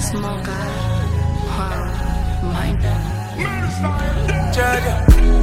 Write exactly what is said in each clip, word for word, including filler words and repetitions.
Smoker, huh, mind Georgia.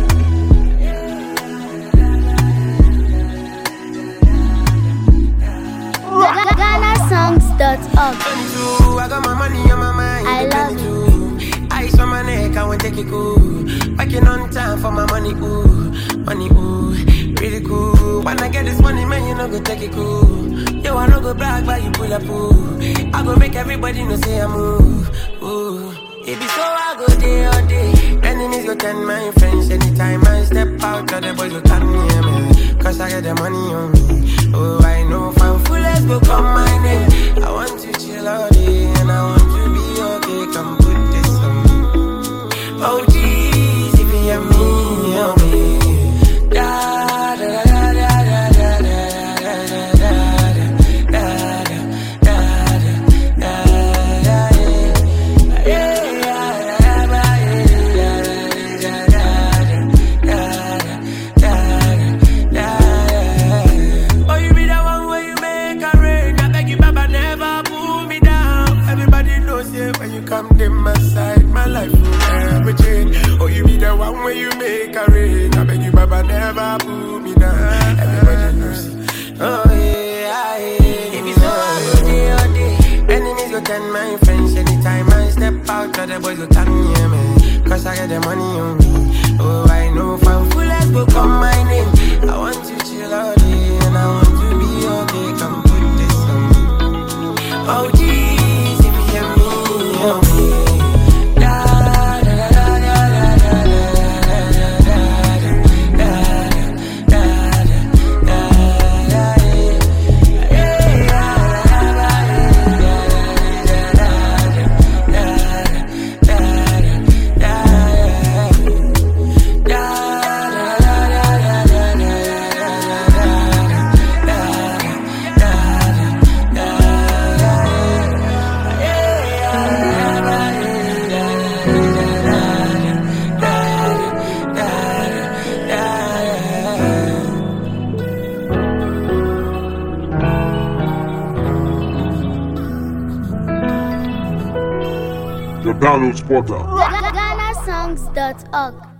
Ghana songs dot org. twenty-two, I got my money on my mind. I love you. Ice on my neck, I won't take it cool. Working on time for my money, ooh. Money, ooh. Really cool. When I get this money, man, you know go take it cool. Yo, I no go brag, but you pull up, ooh. I go make everybody know say I move, ooh. It be so I go day all day. Enemies go turn my friends. Anytime I step out, all the boys go come near me. Cause I get the money on me. Oh, I know fan fullest go come my name. I want to chill all day and I want to be okay. Come put this on me. Oh, geez, if you hear me, hear me. Da, da, da, da, da, da, da, da, da, da, da, da, da, da, yeah. When you come to my side, my life will never change. Oh, you be the one where you make a rain. I beg you, Baba, never pull me down. Everybody knows it. Oh, yeah, yeah. If it's so hard, day or day. Enemies go turn my friends. Anytime I step out, all the boys go come near me. Cause I get the money on me. Oh, I know fan fullest go come my name. I want to chill all day and I want to be okay. Come put this on me. Oh, geez, if you hear me. Your download spotter. Ghana songs dot org.